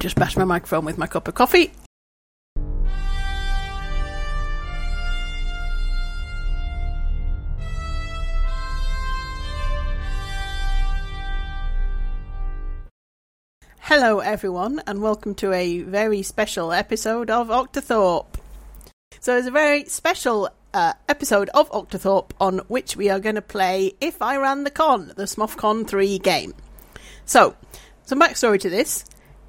just bashed my microphone with my cup of coffee. Hello everyone, and welcome to a very special episode of Octothorpe. So it's a very special episode of Octothorpe on which we are going to play If I Ran the Con, the SMOFCon 3 game. So, some backstory to this.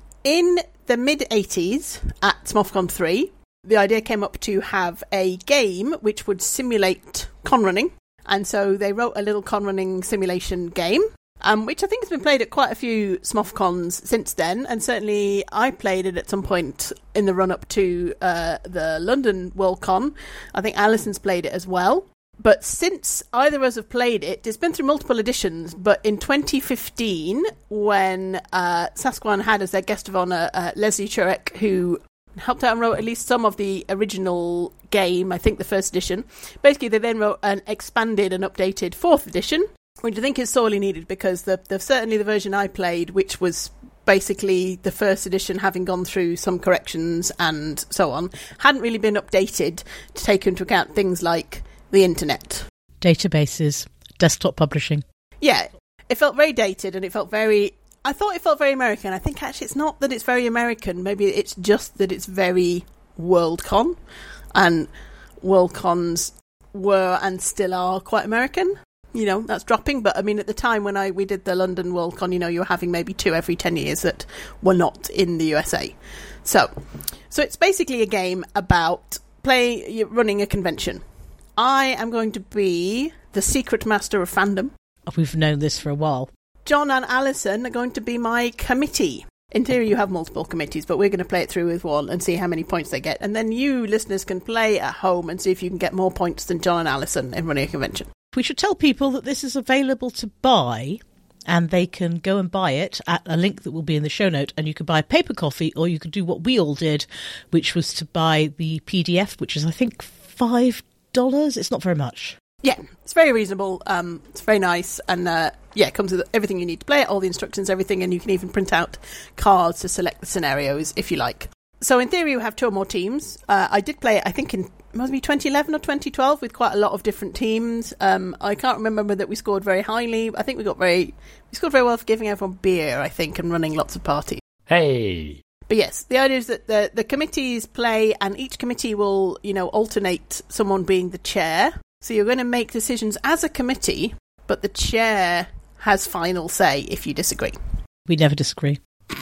In the mid-80s, at SMOFCon 3, the idea came up to have a game which would simulate con running. And so they wrote a little con running simulation game, which I think has been played at quite a few SMOFCons since then. And certainly I played it at some point in the run-up to the London Worldcon. I think Alison's played it as well. But since either of us have played it, it's been through multiple editions. But in 2015, when Sasquan had as their guest of honour Leslie Churek, who helped out and wrote at least some of the original game, I think the first edition. Basically, they then wrote an expanded and updated fourth edition, which I think is sorely needed because certainly the version I played, which was basically the first edition having gone through some corrections and so on, hadn't really been updated to take into account things like the internet. Databases, desktop publishing. Yeah, it felt very dated and I thought it felt very American. I think actually it's not that it's very American. Maybe it's just that it's very Worldcon. And Worldcons were and still are quite American. You know, that's dropping. But I mean, at the time when we did the London Worldcon, you know, you were having maybe 2 every 10 years that were not in the USA. So it's basically a game about running a convention. I am going to be the secret master of fandom. We've known this for a while. John and Alison are going to be my committee. In theory, you have multiple committees, but we're going to play it through with one and see how many points they get. And then you, listeners, can play at home and see if you can get more points than John and Alison in running a convention. We should tell people that this is available to buy, and they can go and buy it at a link that will be in the show note. And you could buy a paper copy, or you could do what we all did, which was to buy the PDF, which is, I think, $5. It's not very much. Yeah, it's very reasonable. It's very nice. And it comes with everything you need to play it, all the instructions, everything. And you can even print out cards to select the scenarios if you like. So in theory, you have 2 or more teams. I did play it, I think, in must be 2011 or 2012 with quite a lot of different teams. I can't remember that we scored very highly. I think we scored very well for giving everyone beer, I think, and running lots of parties. Hey! But yes, the idea is that the committees play, and each committee will, you know, alternate someone being the chair. So you're going to make decisions as a committee, but the chair has final say if you disagree. We never disagree.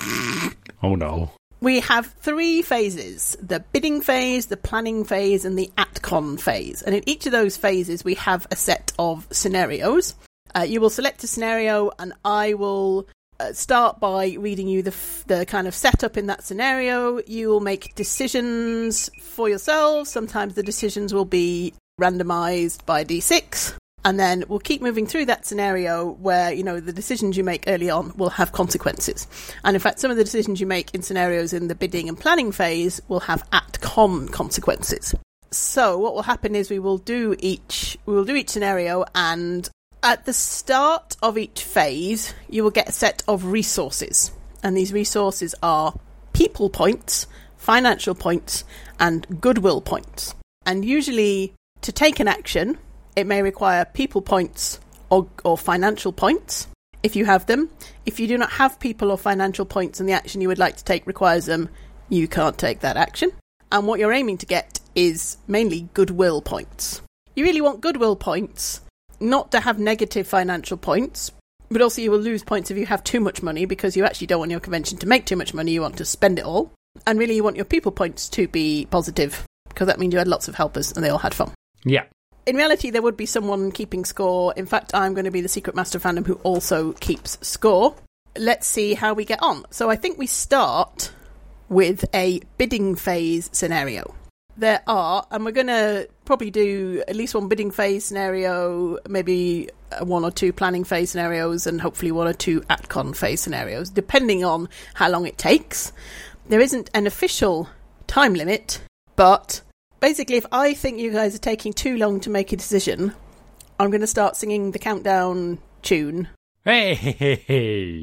Oh no. We have 3 phases: the bidding phase, the planning phase, and the AtCon phase. And in each of those phases, we have a set of scenarios. You will select a scenario, and I will start by reading you the kind of setup in that scenario. You will make decisions for yourselves. Sometimes the decisions will be randomized by D6. And then we'll keep moving through that scenario where, you know, the decisions you make early on will have consequences. And in fact, some of the decisions you make in scenarios in the bidding and planning phase will have AtCon consequences. So what will happen is we will do each scenario, and at the start of each phase, you will get a set of resources. And these resources are people points, financial points, and goodwill points. And usually, to take an action, it may require people points or financial points, if you have them. If you do not have people or financial points and the action you would like to take requires them, you can't take that action. And what you're aiming to get is mainly goodwill points. You really want goodwill points, not to have negative financial points, but also you will lose points if you have too much money, because you actually don't want your convention to make too much money, you want to spend it all. And really you want your people points to be positive, because that means you had lots of helpers and they all had fun. Yeah. In reality, there would be someone keeping score. In fact, I'm going to be the secret master of fandom who also keeps score. Let's see how we get on. So I think we start with a bidding phase scenario. There are, and we're going to probably do at least one bidding phase scenario, maybe 1 or 2 planning phase scenarios, and hopefully 1 or 2 AtCon phase scenarios, depending on how long it takes. There isn't an official time limit, but basically, if I think you guys are taking too long to make a decision, I'm going to start singing the countdown tune. Hey!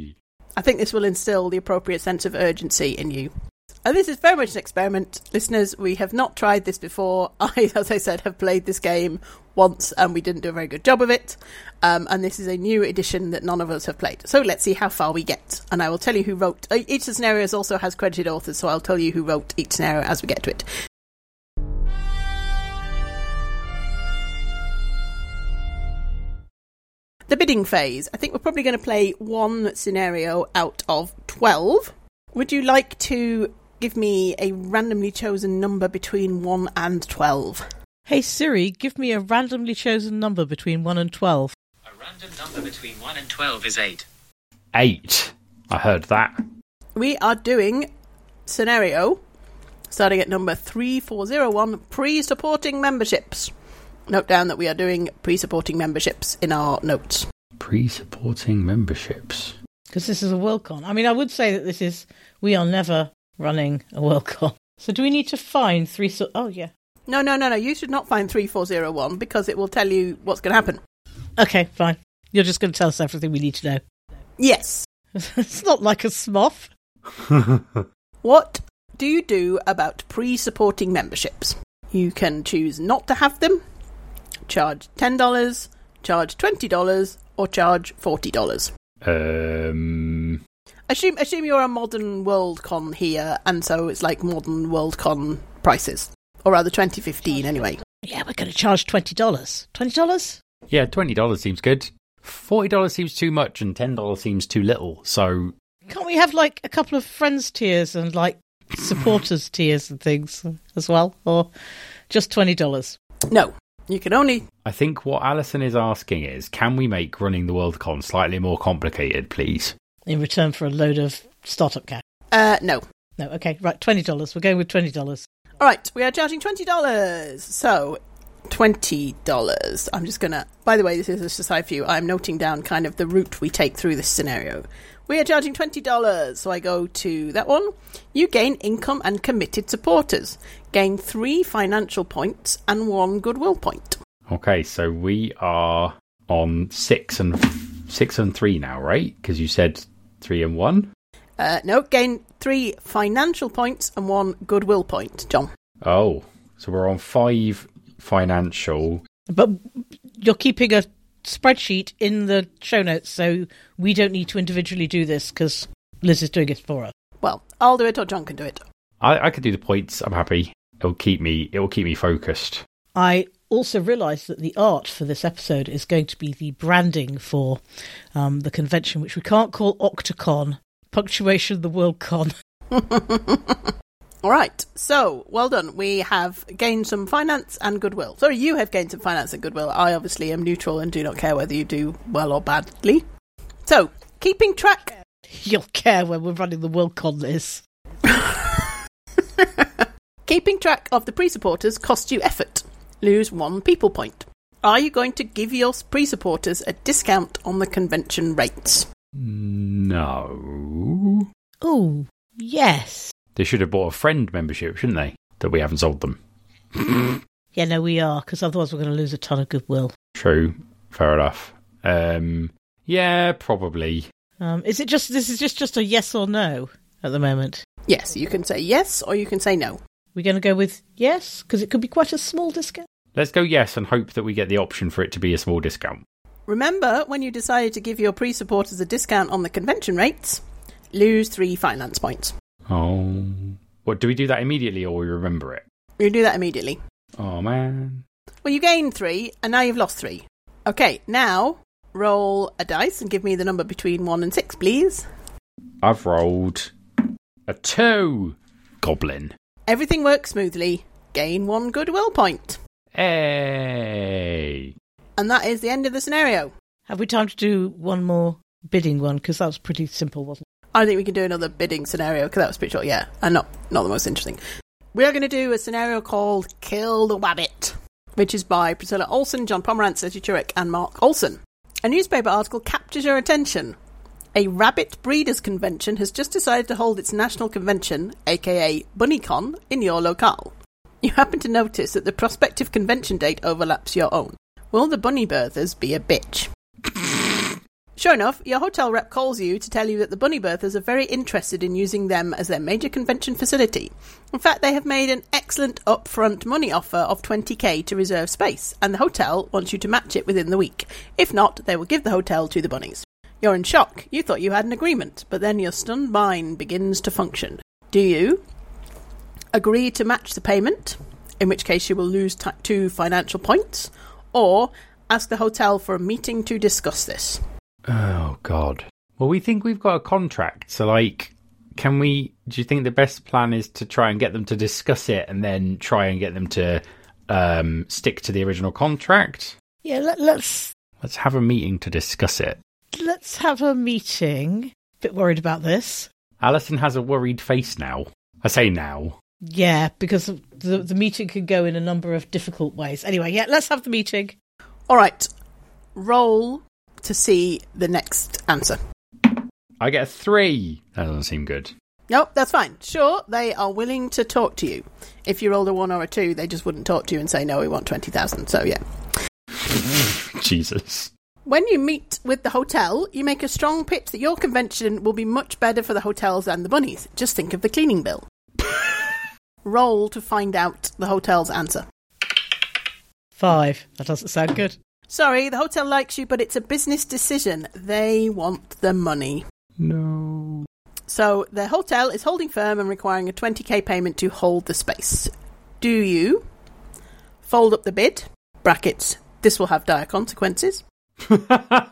I think this will instill the appropriate sense of urgency in you. And this is very much an experiment. Listeners, we have not tried this before. I, as I said, have played this game once and we didn't do a very good job of it. And this is a new edition that none of us have played. So let's see how far we get. And I will tell you who wrote... Each of the scenarios also has credited authors, so I'll tell you who wrote each scenario as we get to it. The bidding phase. I think we're probably going to play one scenario out of 12. Would you like to give me a randomly chosen number between 1 and 12? Hey Siri, give me a randomly chosen number between 1 and 12. A random number between 1 and 12 is 8. 8. I heard that. We are doing scenario, starting at number 3401, pre-supporting memberships. Note down that we are doing pre-supporting memberships in our notes. Pre-supporting memberships. Because this is a Worldcon. I mean, I would say that we are never running a Worldcon. So do we need to find oh, yeah. No. You should not find 3401 because it will tell you what's going to happen. Okay, fine. You're just going to tell us everything we need to know. Yes. It's not like a smoff. What do you do about pre-supporting memberships? You can choose not to have them, charge $10, charge $20, or charge $40. Assume you're a modern Worldcon here, and so it's like modern Worldcon prices. Or rather 2015 anyway. Yeah, we're going to charge $20. $20? Yeah, $20 seems good. $40 seems too much and $10 seems too little, so... Can't we have like a couple of friends tiers and like supporters tiers and things as well? Or just $20? No. You can only... I think what Alison is asking is, can we make running the Worldcon slightly more complicated, please? In return for a load of startup cash? No. No, okay, right, $20. We're going with $20. All right, we are charging $20. So, $20. I'm just going to... By the way, this is just a side view. I'm noting down kind of the route we take through this scenario. We are charging $20. So I go to that one. You gain income and committed supporters. Gain 3 financial points and 1 goodwill point. Okay, so we are on 6 and 3 now, right? Because you said 3 and 1? No, gain 3 financial points and 1 goodwill point, John. Oh, so we're on 5 financial. But you're keeping a spreadsheet in the show notes, so we don't need to individually do this because Liz is doing it for us. Well, I'll do it or John can do it. I could do the points. I'm happy. It will keep me focused. I also realised that the art for this episode is going to be the branding for the convention, which we can't call Octocon. Punctuation the Worldcon. All right, so well done. We have gained some finance and goodwill. Sorry, you have gained some finance and goodwill. I obviously am neutral and do not care whether you do well or badly. So, keeping track. You'll care when we're running the Worldcon, Liz. Keeping track of the pre-supporters costs you effort. Lose 1 people point. Are you going to give your pre-supporters a discount on the convention rates? No. Oh, yes. They should have bought a friend membership, shouldn't they? That we haven't sold them. Yeah, no, we are, because otherwise we're going to lose a ton of goodwill. True. Fair enough. Yeah, probably. This is just a yes or no at the moment? Yes, you can say yes or you can say no. We're going to go with yes, because it could be quite a small discount. Let's go yes and hope that we get the option for it to be a small discount. Remember, when you decided to give your pre-supporters a discount on the convention rates, lose 3 finance points. Oh. What, do we do that immediately or we remember it? You do that immediately. Oh, man. Well, you gained 3, and now you've lost 3. Okay, now roll a dice and give me the number between 1 and 6, please. I've rolled a 2. Goblin. Everything works smoothly. Gain 1 goodwill point. Hey. And that is the end of the scenario. Have we time to do one more bidding one? Because that was pretty simple, wasn't it? I think we can do another bidding scenario, because that was pretty short, yeah. And not the most interesting. We are going to do a scenario called Kill the Wabbit, which is by Priscilla Olsen, John Pomerantz, Sergei Turek, and Mark Olsen. A newspaper article captures your attention. A rabbit breeders convention has just decided to hold its national convention, aka BunnyCon, in your locale. You happen to notice that the prospective convention date overlaps your own. Will the bunny birthers be a bitch? Sure enough, your hotel rep calls you to tell you that the Bunny Berthers are very interested in using them as their major convention facility. In fact, they have made an excellent upfront money offer of $20,000 to reserve space, and the hotel wants you to match it within the week. If not, they will give the hotel to the bunnies. You're in shock. You thought you had an agreement, but then your stunned mind begins to function. Do you agree to match the payment, in which case you will lose 2 financial points, or ask the hotel for a meeting to discuss this? Oh, God. Well, we think we've got a contract, so, do you think the best plan is to try and get them to discuss it and then try and get them to stick to the original contract? Yeah, let's have a meeting to discuss it. Let's have a meeting. Bit worried about this. Alison has a worried face now. I say now. Yeah, because the meeting could go in a number of difficult ways. Anyway, yeah, let's have the meeting. All right. Roll to see the next answer. I get a 3. That doesn't seem good. Nope, that's fine. Sure, they are willing to talk to you. If you rolled a 1 or a 2, they just wouldn't talk to you and say, no, we want 20,000. So, yeah. Jesus. When you meet with the hotel, you make a strong pitch that your convention will be much better for the hotels than the bunnies. Just think of the cleaning bill. Roll to find out the hotel's answer. 5. That doesn't sound good. Sorry, the hotel likes you, but it's a business decision. They want the money. No. So the hotel is holding firm and requiring a $20,000 payment to hold the space. Do you fold up the bid? Brackets. This will have dire consequences. Find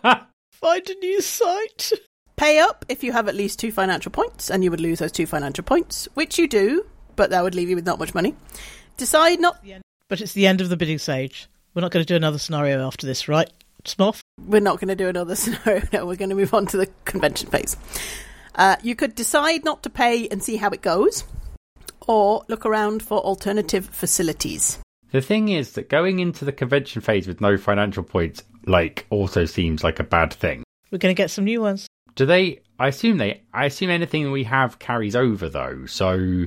a new site. Pay up if you have at least 2 financial points, and you would lose those 2 financial points, which you do, but that would leave you with not much money. Decide not... But it's the end of the bidding stage. We're not going to do another scenario after this, right, Smoff? We're not going to do another scenario. No, we're going to move on to the convention phase. You could decide not to pay and see how it goes, or look around for alternative facilities. The thing is that going into the convention phase with no financial points, also seems like a bad thing. We're going to get some new ones. Do they? I assume anything we have carries over, though. So,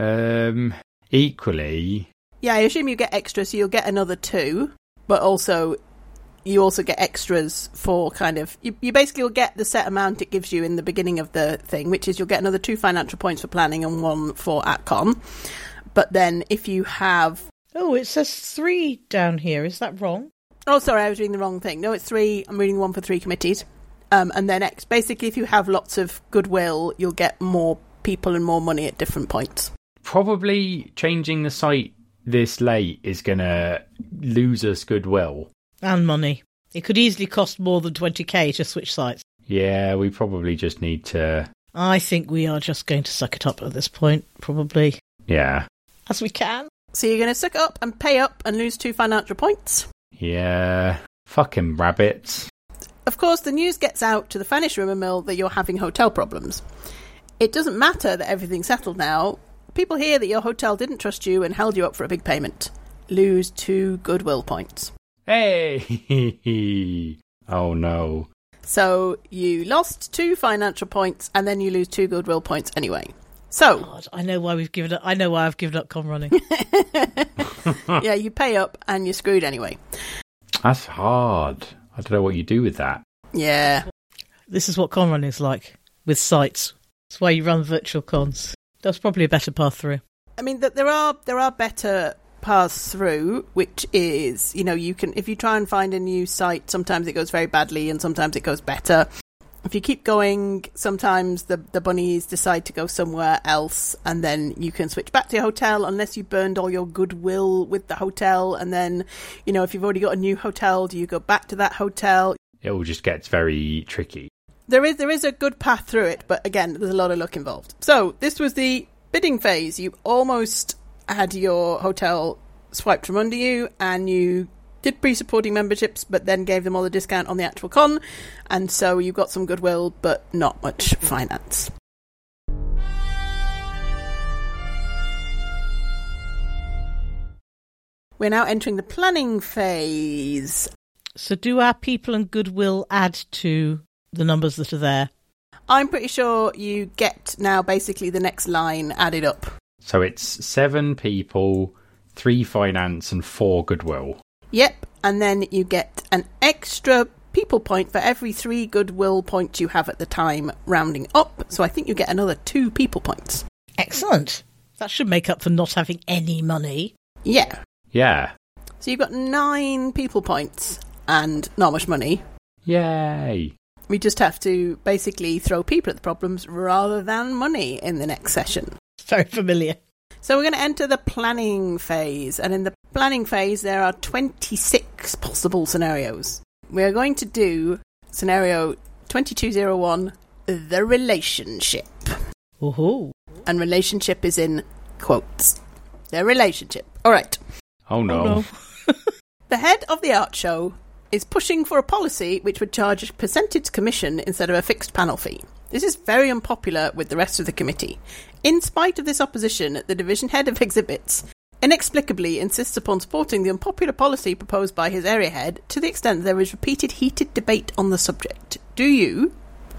equally... Yeah, I assume you get extra, so you'll get another 2, but also you also get extras for kind of... You basically will get the set amount it gives you in the beginning of the thing, which is you'll get another 2 financial points for planning and 1 for AtCon. But then if you have... Oh, it says 3 down here. Is that wrong? Oh, sorry, I was reading the wrong thing. No, it's 3. I'm reading 1 for 3 committees. And then basically if you have lots of goodwill, you'll get more people and more money at different points. Probably changing the site this late is going to lose us goodwill. And money. It could easily cost more than 20,000 to switch sites. Yeah, we probably just need to... I think we are just going to suck it up at this point, probably. Yeah. As we can. So you're going to suck up and pay up and lose 2 financial points? Yeah. Fucking rabbits. Of course, the news gets out to the Fanish rumour mill that you're having hotel problems. It doesn't matter that everything's settled now. People hear that your hotel didn't trust you and held you up for a big payment. Lose 2 goodwill points. Hey! Oh no. So you lost 2 financial points and then you lose 2 goodwill points anyway. So God, I know why I've given up con running. Yeah, you pay up and you're screwed anyway. That's hard. I don't know what you do with that. Yeah. This is what con running is like with sites. It's why you run virtual cons. That's probably a better path through. I mean, there are better paths through, which is, you can, if you try and find a new site, sometimes it goes very badly and sometimes it goes better. If you keep going, sometimes the bunnies decide to go somewhere else and then you can switch back to your hotel unless you burned all your goodwill with the hotel. And then, if you've already got a new hotel, do you go back to that hotel? It all just gets very tricky. There is a good path through it, but again, there's a lot of luck involved. So this was the bidding phase. You almost had your hotel swiped from under you and you did pre-supporting memberships, but then gave them all the discount on the actual con. And so you got some goodwill, but not much finance. We're now entering the planning phase. So do our people and goodwill add to the numbers that are there? I'm pretty sure you get now basically the next line added up. So it's 7 people, 3 finance and 4 goodwill. Yep, and then you get an extra people point for every 3 goodwill points you have at the time, rounding up. So I think you get another 2 people points. Excellent. That should make up for not having any money. Yeah. Yeah. So you've got 9 people points and not much money. Yay. We just have to basically throw people at the problems rather than money in the next session. Very familiar. So we're going to enter the planning phase. And in the planning phase, there are 26 possible scenarios. We're going to do scenario 2201, the relationship. Ooh. And relationship is in quotes. The relationship. All right. Oh no. The head of the art show is pushing for a policy which would charge a percentage commission instead of a fixed panel fee. This is very unpopular with the rest of the committee. In spite of this opposition, the division head of exhibits inexplicably insists upon supporting the unpopular policy proposed by his area head to the extent there is repeated heated debate on the subject. Do you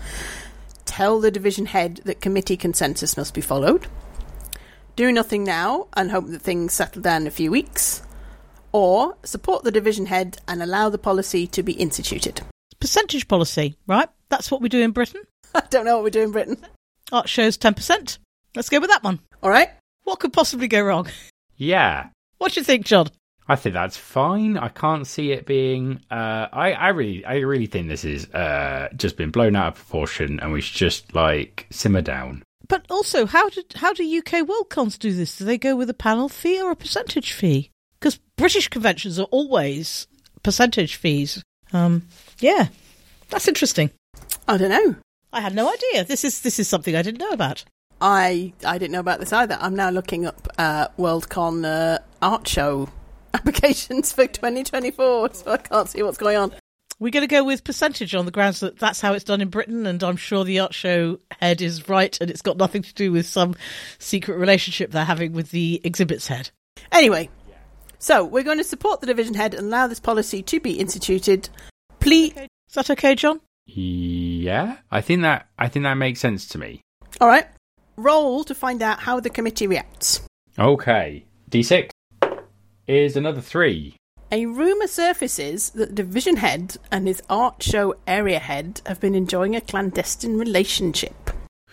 tell the division head that committee consensus must be followed, do nothing now and hope that things settle down in a few weeks, or support the division head and allow the policy to be instituted? Percentage policy, right? That's what we do in Britain. I don't know what we do in Britain. Art shows 10%. Let's go with that one. All right. What could possibly go wrong? Yeah. What do you think, John? I think that's fine. I can't see it being. I really think this is just been blown out of proportion, and we should just simmer down. But also, how do UK Worldcons do this? Do they go with a panel fee or a percentage fee? Because British conventions are always percentage fees. Yeah, that's interesting. I don't know. I had no idea. This is something I didn't know about. I didn't know about this either. I'm now looking up Worldcon art show applications for 2024, so I can't see what's going on. We're going to go with percentage on the grounds that that's how it's done in Britain, and I'm sure the art show head is right, and it's got nothing to do with some secret relationship they're having with the exhibits head. Anyway, so we're going to support the division head and allow this policy to be instituted. Please. Is that okay, John? Yeah, I think that makes sense to me. All right. Roll to find out how the committee reacts. Okay. D6 is another 3. A rumour surfaces that the division head and his art show area head have been enjoying a clandestine relationship.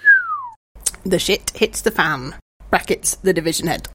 The shit hits the fan. Brackets, the division head.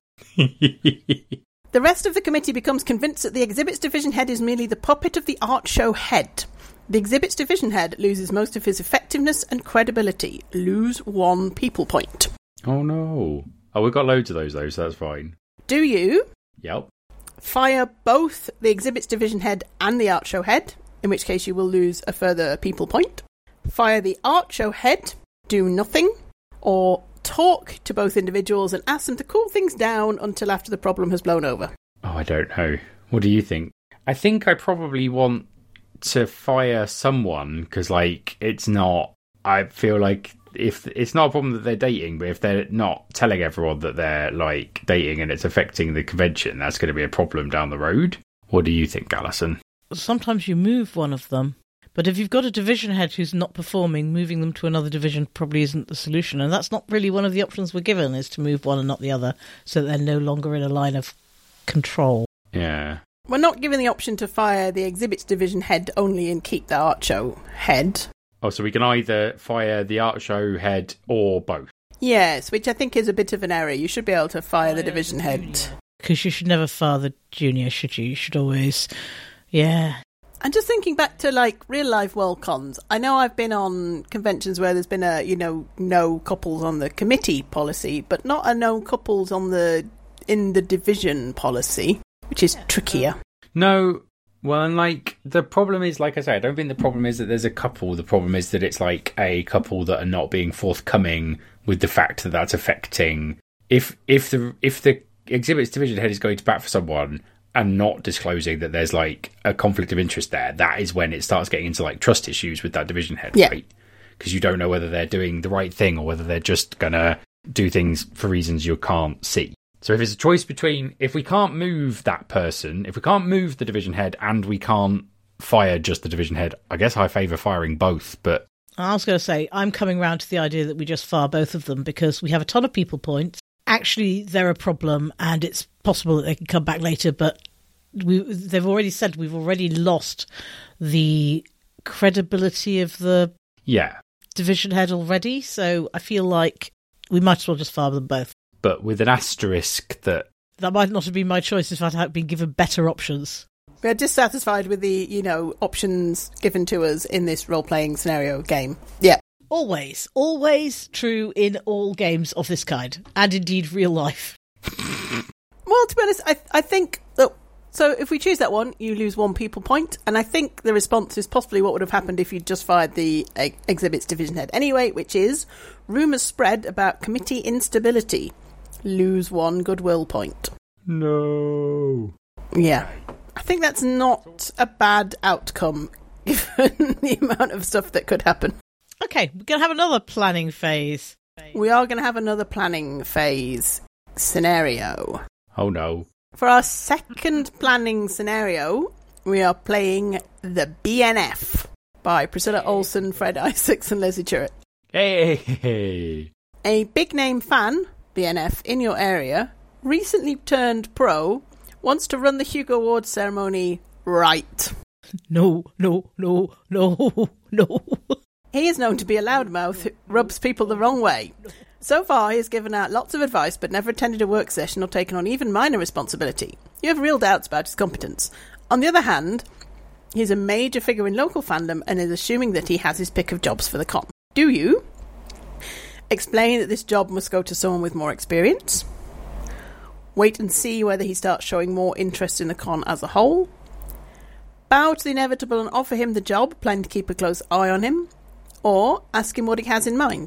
The rest of the committee becomes convinced that the exhibits division head is merely the puppet of the art show head. The exhibits division head loses most of his effectiveness and credibility. Lose 1 people point. Oh no. Oh, we've got loads of those though, so that's fine. Do you Yep. fire both the exhibits division head and the art show head, in which case you will lose a further people point? Fire the art show head, do nothing, or talk to both individuals and ask them to cool things down until after the problem has blown over? Oh, I don't know. What do you think? I think I probably want to fire someone because, it's not. I feel like if it's not a problem that they're dating, but if they're not telling everyone that they're dating and it's affecting the convention, that's going to be a problem down the road. What do you think, Alison? Sometimes you move one of them. But if you've got a division head who's not performing, moving them to another division probably isn't the solution. And that's not really one of the options we're given, is to move one and not the other, so that they're no longer in a line of control. Yeah. We're not given the option to fire the exhibits division head only and keep the art show head. Oh, so we can either fire the art show head or both? Yes, which I think is a bit of an error. You should be able to fire the division head. Because you should never fire the junior, should you? You should always... Yeah. And just thinking back to real life Worldcons, I know I've been on conventions where there's been a no couples on the committee policy, but not a no couples in the division policy, which is trickier. No, well, and the problem is, like I say, I don't think the problem is that there's a couple. The problem is that it's a couple that are not being forthcoming with the fact that that's affecting. If the exhibits division head is going to bat for someone and not disclosing that there's a conflict of interest there, that is when it starts getting into trust issues with that division head, right? Because you don't know whether they're doing the right thing or whether they're just gonna do things for reasons you can't see. So if it's a choice between, if we can't move that person, if we can't move the division head and we can't fire just the division head, I guess I favour firing both, but... I was going to say, I'm coming round to the idea that we just fire both of them because we have a ton of people points. Actually, they're a problem and it's possible that they can come back later, but they've already said we've already lost the credibility of the Yeah, division head already, so I feel like we might as well just fire them both. but with an asterisk that... That might not have been my choice if I'd been given better options. We're dissatisfied with the, options given to us in this role-playing scenario game. Yeah. Always true in all games of this kind, and indeed real life. Well, to be honest, I think that... So if we choose that one, you lose 1 people point, and I think the response is possibly what would have happened if you just fired the exhibits division head anyway, which is rumours spread about committee instability. Lose 1 goodwill point. No. Yeah. I think that's not a bad outcome, given the amount of stuff that could happen. Okay, we're going to have another planning phase. We are going to have another planning phase scenario. Oh no. For our second planning scenario, we are playing The BNF by Priscilla Olsen, Fred Isaacs and Leslie Churrett. Hey! A big-name fan, BNF, in your area, recently turned pro, wants to run the Hugo Awards ceremony right. No. He is known to be a loudmouth who rubs people the wrong way. So far, he has given out lots of advice but never attended a work session or taken on even minor responsibility. You have real doubts about his competence. On the other hand, he's a major figure in local fandom and is assuming that he has his pick of jobs for the con. Do you explain that this job must go to someone with more experience? Wait and see whether he starts showing more interest in the con as a whole? Bow to the inevitable and offer him the job, planning to keep a close eye on him? Or ask him what he has in mind?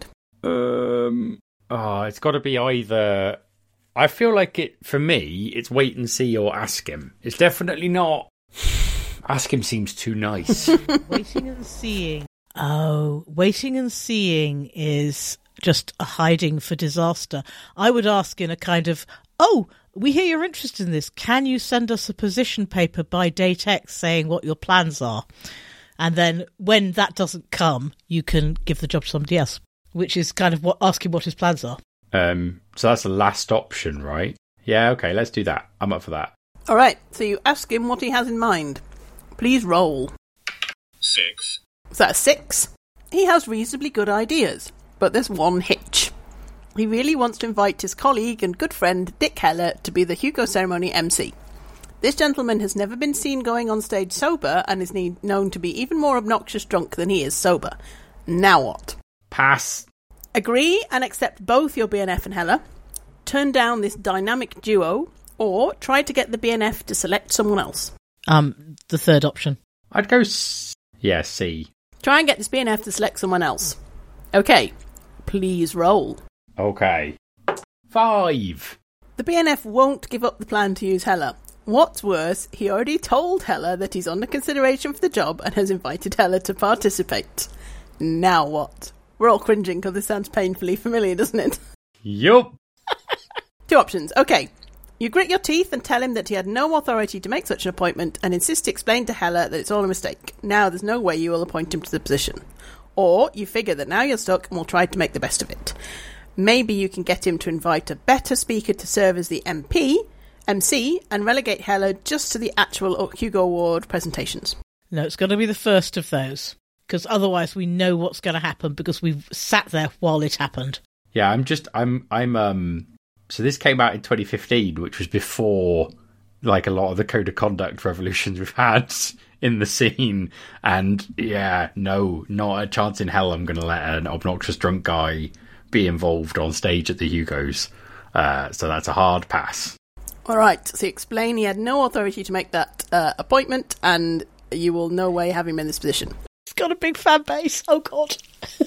It's got to be either... I feel like for me, it's wait and see or ask him. It's definitely not... Ask him seems too nice. Waiting and seeing. Oh, waiting and seeing is just a hiding for disaster. I would ask in a kind of, oh, we hear you're interested in this. Can you send us a position paper by date X saying what your plans are? And then when that doesn't come, you can give the job to somebody else, which is kind of asking what his plans are. So that's the last option, right? Yeah, okay, let's do that. I'm up for that. All right, so you ask him what he has in mind. Please roll. 6. Is that a 6? He has reasonably good ideas, but there's one hitch. He really wants to invite his colleague and good friend Dick Heller to be the Hugo ceremony MC. This gentleman has never been seen going on stage sober and is known to be even more obnoxious drunk than he is sober. Now what? Pass. Agree and accept both your BNF and Heller, turn down this dynamic duo, or try to get the BNF to select someone else. The third option. I'd go C. Try and get this BNF to select someone else. Okay, please roll. Okay. 5. The BNF won't give up the plan to use Heller. What's worse, he already told Heller that he's under consideration for the job and has invited Heller to participate. Now what? We're all cringing because this sounds painfully familiar, doesn't it? Yup. 2 options. Okay. You grit your teeth and tell him that he had no authority to make such an appointment and insist to explain to Heller that it's all a mistake. Now there's no way you will appoint him to the position. Or you figure that now you're stuck and will try to make the best of it. Maybe you can get him to invite a better speaker to serve as the MC, and relegate Heller just to the actual Hugo Award presentations. No, it's got to be the first of those, because otherwise we know what's going to happen because we've sat there while it happened. Yeah, so this came out in 2015, which was before like a lot of the code of conduct revolutions we've had in the scene. And yeah, no, not a chance in hell I'm going to let an obnoxious drunk guy be involved on stage at the Hugos. So that's a hard pass. All right, so explain he had no authority to make that appointment and you will no way have him in this position. He's got a big fan base. Oh, God.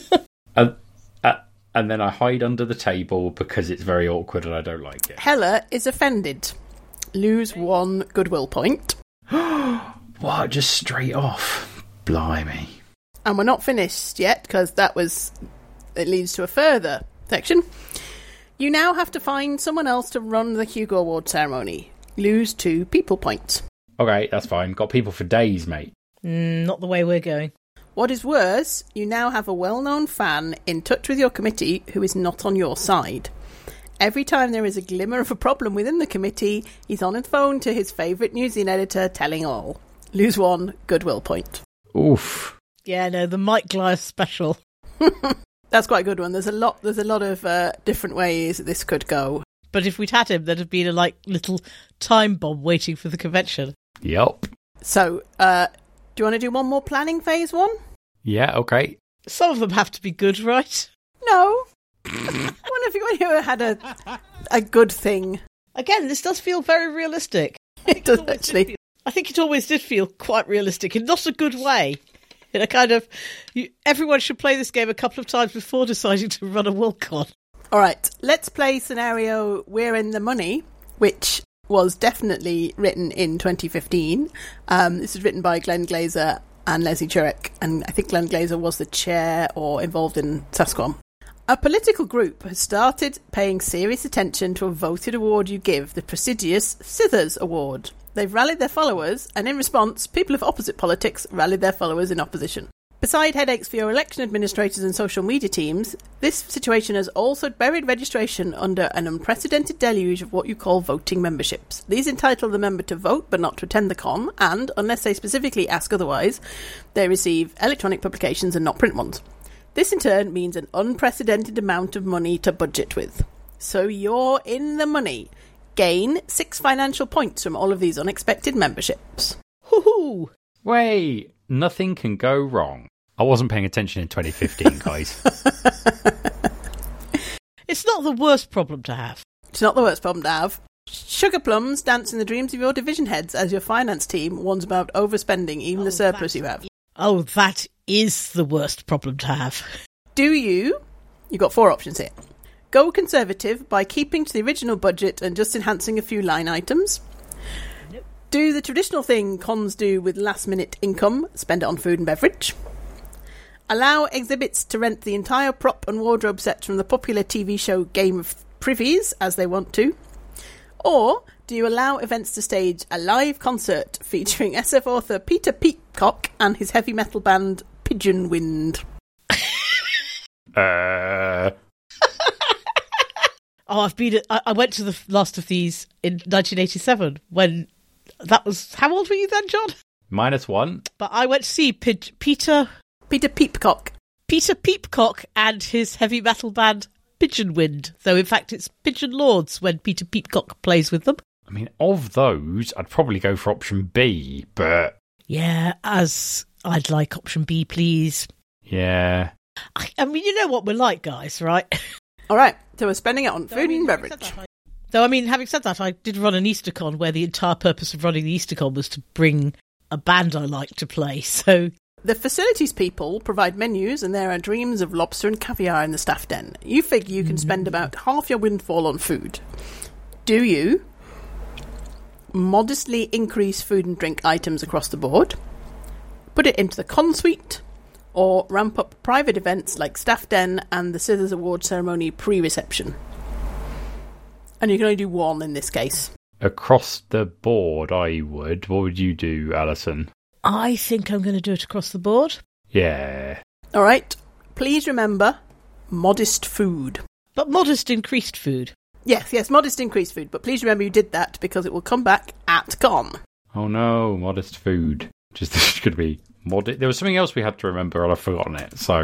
And then I hide under the table because it's very awkward and I don't like it. Heller is offended. Lose 1 goodwill point. What? Just straight off? Blimey. And we're not finished yet because it leads to a further section. You now have to find someone else to run the Hugo Award ceremony. Lose 2 people points. Okay, that's fine. Got people for days, mate. Not the way we're going. What is worse, you now have a well-known fan in touch with your committee who is not on your side. Every time there is a glimmer of a problem within the committee, he's on the phone to his favourite newsline editor telling all. Lose 1 goodwill point. Oof. Yeah, no, the Mike Glyas special. That's quite a good one. There's a lot of different ways that this could go. But if we'd had him, there'd have been a little time bomb waiting for the convention. Yep. So, do you want to do one more planning phase one? Yeah, okay. Some of them have to be good, right? No. When have you had a good thing? Again, this does feel very realistic. It does actually. I think it always did feel quite realistic, in not a good way. In a kind of, everyone should play this game a couple of times before deciding to run a WorldCon. All right, let's play scenario We're in the Money, which was definitely written in 2015. This is written by Glenn Glazer and Leslie Churek, and I think Glenn Glazer was the chair or involved in SASQUAM. A political group has started paying serious attention to a voted award you give, the prestigious Sithers Award. They've rallied their followers, and in response, people of opposite politics rallied their followers in opposition. Beside headaches for your election administrators and social media teams, this situation has also buried registration under an unprecedented deluge of what you call voting memberships. These entitle the member to vote but not to attend the con, and, unless they specifically ask otherwise, they receive electronic publications and not print ones. This in turn means an unprecedented amount of money to budget with. So you're in the money. Gain 6 financial points from all of these unexpected memberships. Hoo-hoo! Wait, nothing can go wrong. I wasn't paying attention in 2015, guys. It's not the worst problem to have. It's not the worst problem to have. Sugar plums dance in the dreams of your division heads as your finance team warns about overspending even the surplus you have. Oh, that is the worst problem to have. Do you? You've got 4 options here. Go conservative by keeping to the original budget and just enhancing a few line items. Nope. Do the traditional thing cons do with last-minute income, spend it on food and beverage. Allow exhibits to rent the entire prop and wardrobe sets from the popular TV show Game of Privies as they want to. Or do you allow events to stage a live concert featuring SF author Peter Peacock and his heavy metal band Pigeon Wind? Oh, I went to the last of these in 1987 when that was... How old were you then, John? -1. But I went to see Peter Peacock. Peter Peacock and his heavy metal band Pigeon Wind, though in fact it's Pigeon Lords when Peter Peacock plays with them. I mean, of those, I'd probably go for option B, but... Yeah, as I'd like option B, please. Yeah. I mean, you know what we're like, guys, right? All right, so we're spending it on food and beverage. Though, I mean, having said that, I did run an EasterCon where the entire purpose of running the EasterCon was to bring a band I like to play, so... The facilities people provide menus, and there are dreams of lobster and caviar in the staff den. You figure you can spend about half your windfall on food. Do you modestly increase food and drink items across the board, put it into the con suite, or ramp up private events like staff den and the Sithers Award ceremony pre-reception? And you can only do one in this case. Across the board, I would. What would you do, Alison? I think I'm going to do it across the board. Yeah. All right. Please remember, modest food. But modest increased food. Yes, modest increased food. But please remember you did that because it will come back at con. Oh no, modest food. Just this could be modest. There was something else we had to remember and I've forgotten it. So,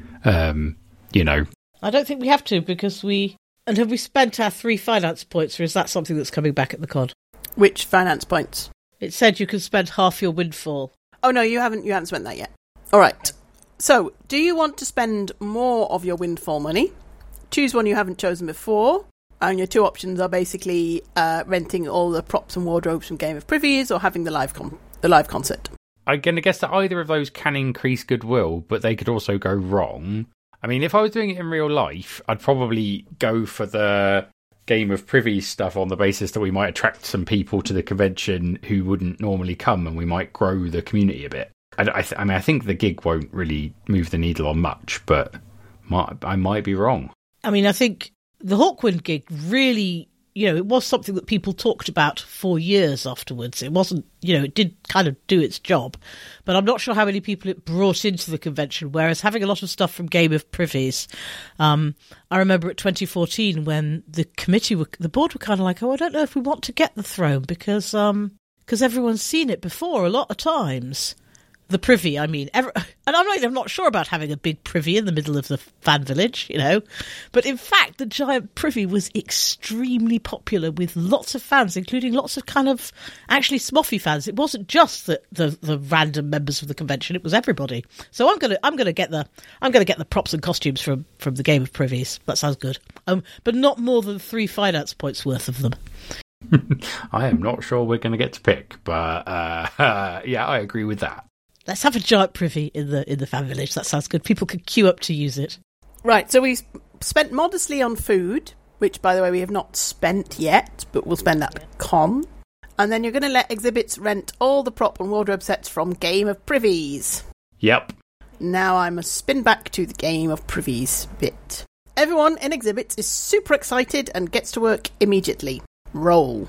you know. I don't think we have to because we... And have we spent our 3 finance points or is that something that's coming back at the con? Which finance points? It said you can spend half your windfall. Oh no, you haven't spent that yet. All right. So, do you want to spend more of your windfall money? Choose one you haven't chosen before. And your 2 options are basically renting all the props and wardrobes from Game of Privies or having the live concert. I'm going to guess that either of those can increase goodwill, but they could also go wrong. I mean, if I was doing it in real life, I'd probably go for the Game of Privies stuff on the basis that we might attract some people to the convention who wouldn't normally come and we might grow the community a bit. I mean, I think the gig won't really move the needle on much, but I might be wrong. I mean, I think the Hawkwind gig really, it was something that people talked about for years afterwards. It wasn't, it did kind of do its job, but I'm not sure how many people it brought into the convention, whereas having a lot of stuff from Game of Privies, I remember at 2014 when the board were kind of like, I don't know if we want to get the throne because everyone's seen it before a lot of times. The privy, I mean. And I'm not sure about having a big privy in the middle of the fan village, you know. But in fact, the giant privy was extremely popular with lots of fans, including lots of kind of actually Smoffy fans. It wasn't just the random members of the convention; it was everybody. So I'm gonna get the props and costumes from the game of privies. That sounds good. But not more than 3 finance points worth of them. I am not sure we're going to get to pick, but yeah, I agree with that. Let's have a giant privy in the fan village. That sounds good. People could queue up to use it. Right, so we spent modestly on food, which, by the way, we have not spent yet, but we'll spend at the con. And then you're going to let exhibits rent all the prop and wardrobe sets from Game of Privies. Yep. Now I must spin back to the Game of Privies bit. Everyone in exhibits is super excited and gets to work immediately. Roll.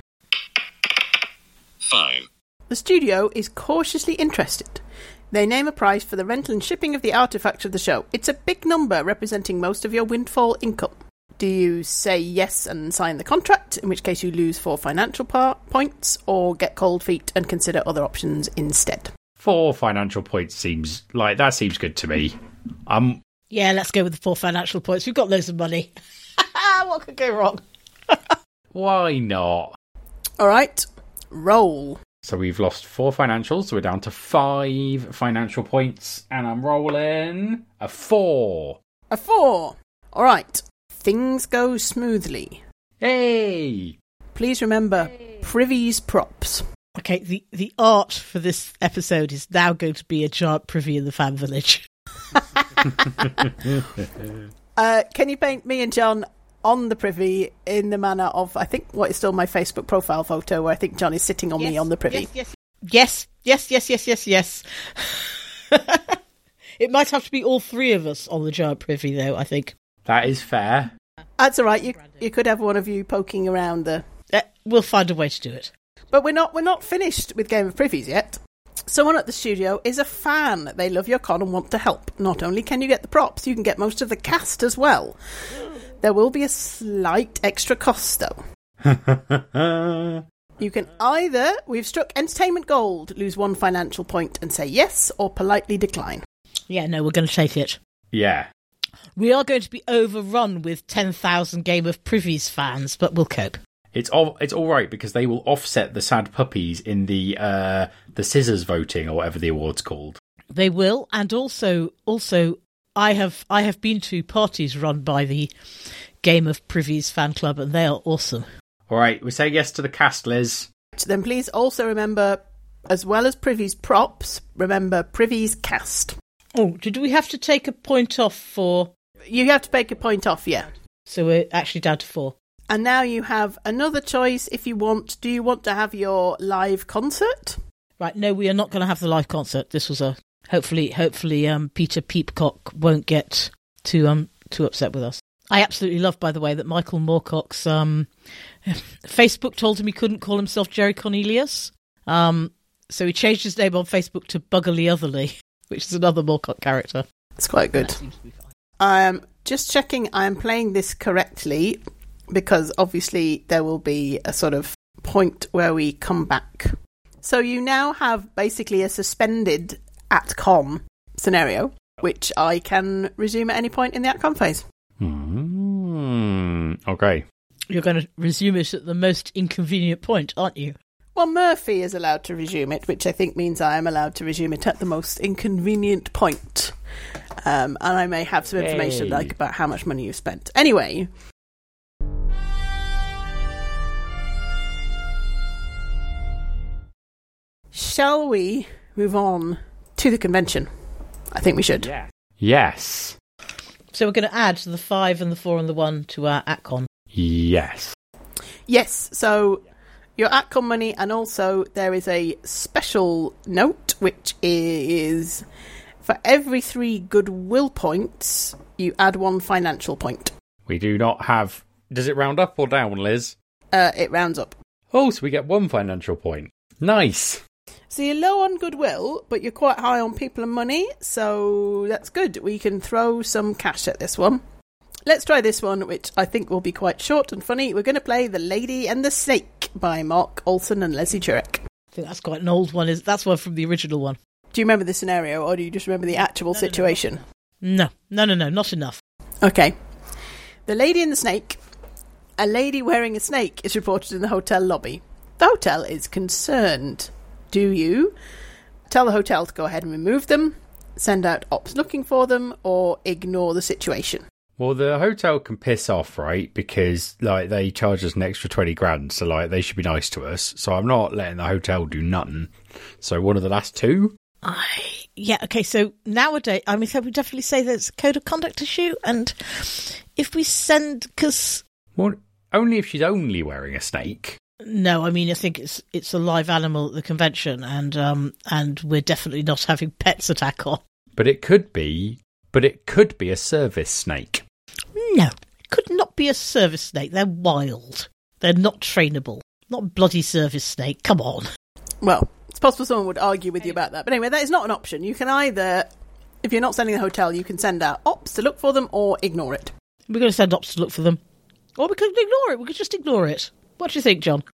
5. The studio is cautiously interested. They name a price for the rental and shipping of the artefacts of the show. It's a big number representing most of your windfall income. Do you say yes and sign the contract, in which case you lose 4 financial points, or get cold feet and consider other options instead? 4 financial points seems good to me. Yeah, let's go with the 4 financial points. We've got loads of money. What could go wrong? Why not? All right, roll. So we've lost 4 financials, so we're down to 5 financial points, and I'm rolling a 4. A 4. All right. Things go smoothly. Hey! Please remember, Privy's props. Okay, the art for this episode is now going to be a giant privy in the fan village. Can you paint me and John on the privy in the manner of, I think, what is still my Facebook profile photo, where I think John is sitting on me on the privy? Yes. It might have to be all 3 of us on the giant privy, though, I think. That is fair. That's all right. You could have one of you poking around the... We'll find a way to do it. But we're not finished with Game of Privies yet. Someone at the studio is a fan. They love your con and want to help. Not only can you get the props, you can get most of the cast as well. There will be a slight extra cost, though. You can either, we've struck entertainment gold, lose 1 financial point and say yes, or politely decline. Yeah, no, we're going to take it. Yeah. We are going to be overrun with 10,000 Game of Privies fans, but we'll cope. It's all right, because they will offset the sad puppies in the scissors voting, or whatever the award's called. They will, and also I have been to parties run by the Game of Privies fan club, and they are awesome. All right, we say yes to the cast, Liz. Then please also remember, as well as Privy's props, remember Privy's cast. Oh, did we have to take a point off for... You have to take a point off, yeah. So we're actually down to 4. And now you have another choice if you want. Do you want to have your live concert? Right, no, we are not going to have the live concert. This was a... Hopefully, Peter Peepcock won't get too upset with us. I absolutely love, by the way, that Michael Moorcock's Facebook told him he couldn't call himself Jerry Cornelius. So he changed his name on Facebook to Buggerly Otherly, which is another Moorcock character. It's quite good. Just checking I am playing this correctly, because obviously there will be a sort of point where we come back. So you now have basically a suspended at-con scenario, which I can resume at any point in the at-con phase. Okay. You're going to resume it at the most inconvenient point, aren't you? Well, Murphy is allowed to resume it, which I think means I am allowed to resume it at the most inconvenient point. And I may have some information about how much money you've spent. Anyway... Shall we move on to the convention? I think we should. Yeah. Yes. So we're going to add the 5 and the 4 and the 1 to our AtCon. Yes. Yes, so your AtCon money, and also there is a special note, which is for every 3 goodwill points, you add 1 financial point. We do not have... Does it round up or down, Liz? It rounds up. Oh, so we get 1 financial point. Nice. So you're low on goodwill, but you're quite high on people and money, so that's good. We can throw some cash at this one. Let's try this one, which I think will be quite short and funny. We're going to play The Lady and the Snake by Mark Olson and Leslie Jurek. I think that's quite an old one. That's one from the original one. Do you remember the scenario, or do you just remember the actual situation? No, not enough. Okay. The Lady and the Snake. A lady wearing a snake is reported in the hotel lobby. The hotel is concerned. Do you tell the hotel to go ahead and remove them, send out ops looking for them, or ignore the situation? Well, the hotel can piss off, right? Because like they charge us an extra 20 grand, so like they should be nice to us. So I'm not letting the hotel do nothing. So one of the last two. Yeah, okay, so nowadays, I mean, so we definitely say there's a code of conduct issue, and if we send, because... Well, only if she's only wearing a snake. No, I mean, I think it's a live animal at the convention, and we're definitely not having pets attack on. But it could be a service snake. No, it could not be a service snake. They're wild. They're not trainable. Not a bloody service snake. Come on. Well, it's possible someone would argue with you about that. But anyway, that is not an option. You can either, if you're not sending the hotel, you can send out ops to look for them or ignore it. We're going to send ops to look for them. Or we could ignore it. We could just ignore it. What do you think, John?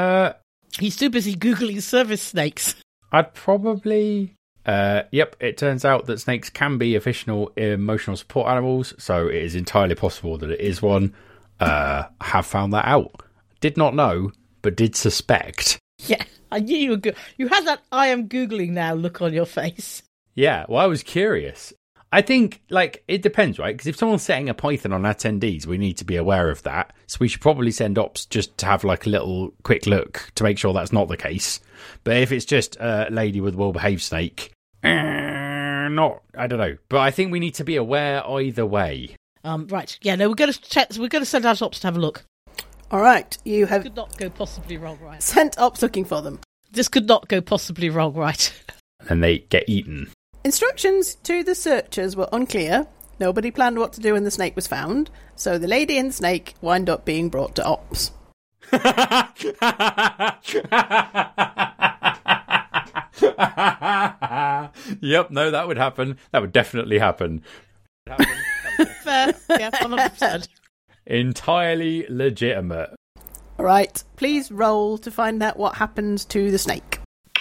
He's too busy Googling service snakes. I'd probably... Yep, it turns out that snakes can be official emotional support animals, so it is entirely possible that it is one. Have found that out. Did not know, but did suspect. Yeah, I knew you were good. You had that I am Googling now look on your face. Yeah, well, I was curious. I think, like, it depends, right? Because if someone's setting a Python on attendees, we need to be aware of that. So we should probably send ops just to have, like, a little quick look to make sure that's not the case. But if it's just a lady with a well-behaved snake, I don't know. But I think we need to be aware either way. Right. Yeah, no, we're going to send out ops to have a look. All right, you have... Could not go possibly wrong, right? Sent ops looking for them. This could not go possibly wrong, right? And they get eaten. Instructions to the searchers were unclear. Nobody planned what to do when the snake was found, so the lady and the snake wind up being brought to ops. Yep, no, that would happen. That would definitely happen. Fair, yeah, 100%. Entirely legitimate. All right, please roll to find out what happens to the snake.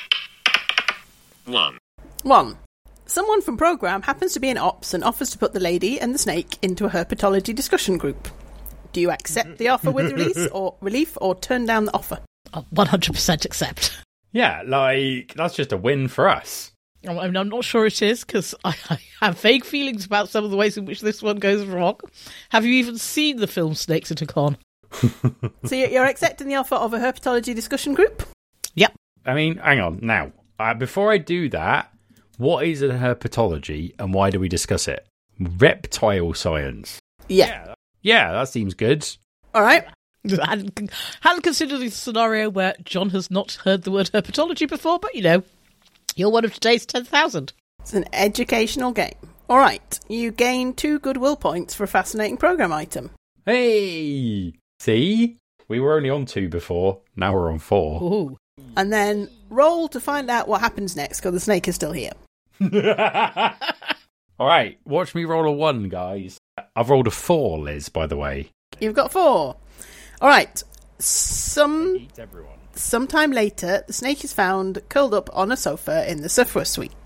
1. Someone from Programme happens to be in ops and offers to put the lady and the snake into a herpetology discussion group. Do you accept the offer with relief or turn down the offer? 100% accept. Yeah, like, that's just a win for us. I'm not sure it is, because I have vague feelings about some of the ways in which this one goes wrong. Have you even seen the film Snakes at a Con? So you're accepting the offer of a herpetology discussion group? Yep. I mean, hang on. Now, before I do that, what is a herpetology and why do we discuss it? Reptile science. Yeah. Yeah, that seems good. All right. I hadn't considered the scenario where John has not heard the word herpetology before, but you know, you're one of today's 10,000. It's an educational game. All right. You gain 2 goodwill points for a fascinating programme item. Hey! See? We were only on 2 before. Now we're on 4. Ooh. And then roll to find out what happens next, because the snake is still here. All right, watch me roll a 1, guys. I've rolled a 4, Liz, by the way. You've got 4. All right. Eats everyone. Sometime later, the snake is found curled up on a sofa in the Sufferer suite.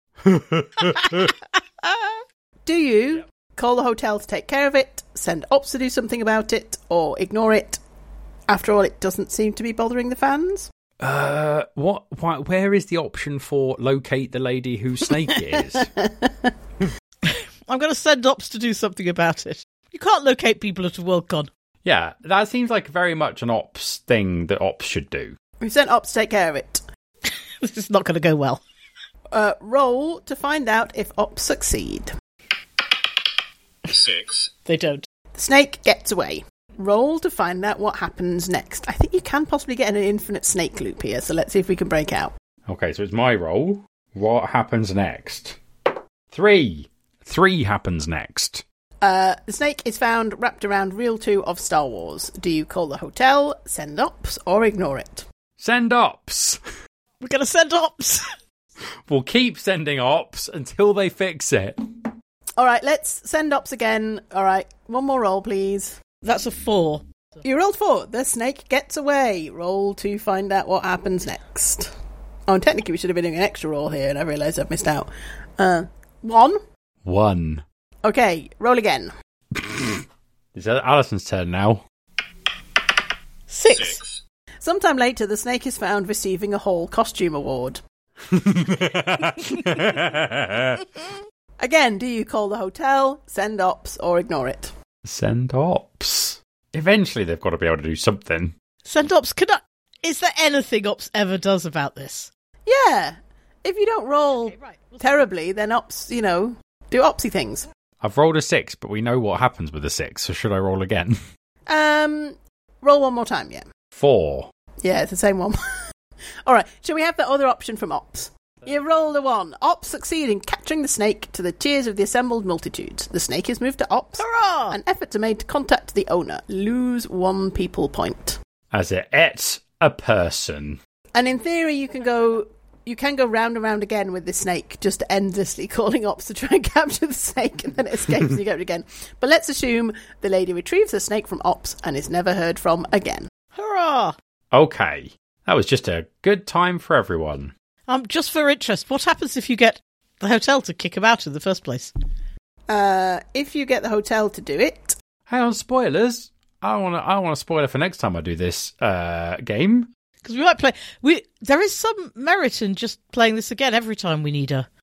Do you call the hotel to take care of it, send ops to do something about it, or ignore it? After all, it doesn't seem to be bothering the fans. What? Where is the option for locate the lady whose snake it is? I'm going to send ops to do something about it. You can't locate people at a Worldcon. Yeah, that seems like very much an ops thing that ops should do. We've sent ops to take care of it. This is not going to go well. Roll to find out if ops succeed. 6. They don't. The snake gets away. Roll to find out what happens next. I think you can possibly get an infinite snake loop here, so let's see if we can break out. Okay, so it's my roll. What happens next? 3. 3 happens next. The snake is found wrapped around Reel 2 of Star Wars. Do you call the hotel, send ops, or ignore it? Send ops! We're going to send ops! We'll keep sending ops until they fix it. Alright, let's send ops again. Alright, one more roll, please. That's a 4. You rolled 4. The snake gets away. Roll to find out what happens next. Oh, and technically we should have been doing an extra roll here, and I realise I've missed out. 1. 1. Okay, roll again. Is that Alison's turn now? 6. Sometime later, the snake is found receiving a Hall Costume Award. Again, do you call the hotel, send ops, or ignore it? Send ops. Eventually they've got to be able to do something. Send ops. Is there anything ops ever does about this? Yeah. If you don't roll terribly, then ops, do opsy things. I've rolled a 6, but we know what happens with a 6, so should I roll again? Roll one more time, yeah. 4. Yeah, it's the same one. All right, shall we have the other option from ops? You rolled a 1. Ops succeed in capturing the snake to the cheers of the assembled multitudes. The snake is moved to ops. Hurrah! And efforts are made to contact the owner. Lose 1 people point. As it ate a person. And in theory, you can go round and round again with this snake, just endlessly calling ops to try and capture the snake, and then it escapes and you get it again. But let's assume the lady retrieves the snake from ops and is never heard from again. Hurrah! Okay, that was just a good time for everyone. Just for interest, what happens if you get the hotel to kick him out in the first place? If you get the hotel to do it... Hang on, spoilers. I want to spoil it for next time I do this game. Because we might play... There is some merit in just playing this again every time we need a...